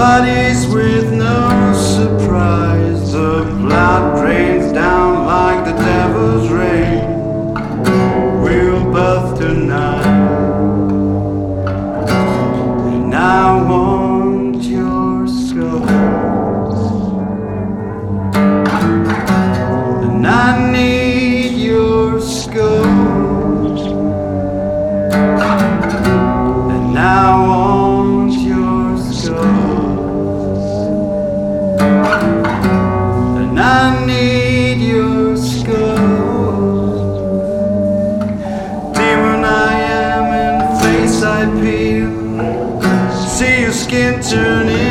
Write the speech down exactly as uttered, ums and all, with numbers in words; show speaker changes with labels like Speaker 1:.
Speaker 1: bodies with no surprise. The blood rains down like the devil's rain. We'll birth tonight, and I want your skull, and I need your skull, and I want your skull, and I need your skull. I peel, see your skin turning